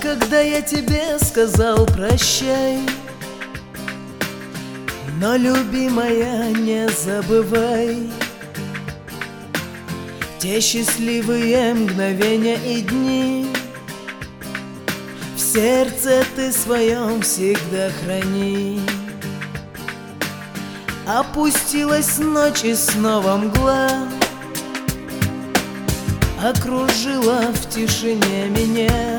когда я тебе сказал прощай, но, любимая, не забывай те счастливые мгновения и дни. В сердце ты своем всегда храни. Опустилась ночь и снова мгла окружила в тишине меня.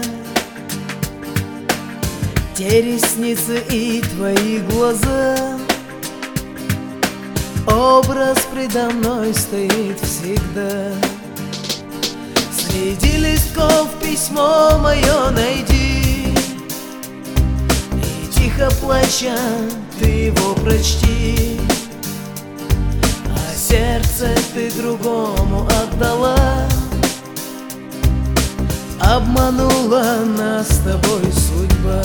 Те ресницы и твои глаза, образ предо мной стоит всегда. Среди листков письмо мое найди, и тихо плача ты его прочти. А сердце ты другому отдала, обманула нас с тобой судьба.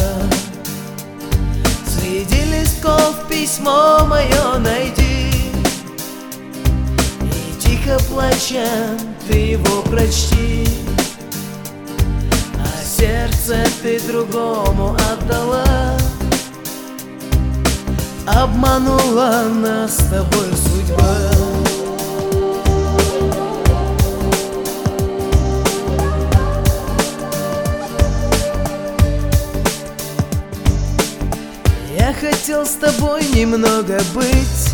Среди листков письмо мое найди, и тихо плача ты его прочти. А сердце ты другому отдала, обманула нас с тобой судьба. Я хотел с тобой немного быть,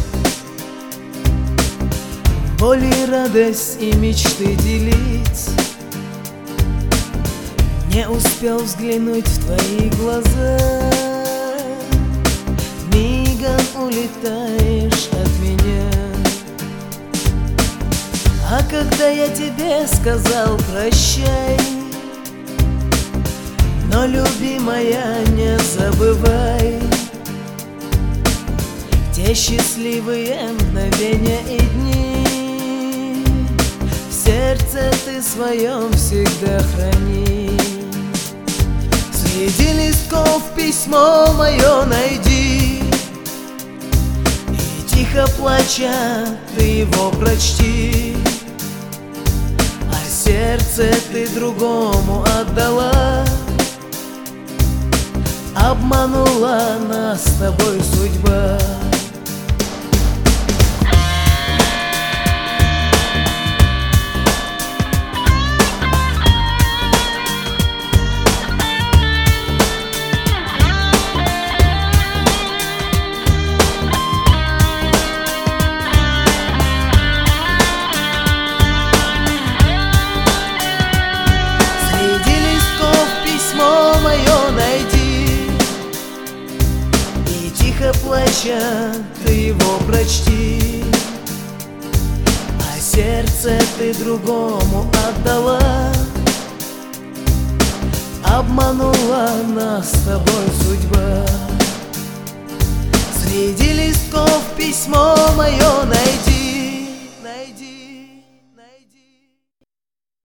боль и радость и мечты делить. Не успел взглянуть в твои глаза, мигом улетаешь от меня. А когда я тебе сказал прощай, но, любимая, не забывай те счастливые мгновения и дни. В сердце ты своем всегда храни. Среди листков письмо мое найди, и тихо плача ты его прочти. А сердце ты другому отдала, обманула нас с тобой судьба. Тихо плача ты его прочти. А сердце ты другому отдала, обманула нас с тобой судьба. Среди листков письмо мое найди,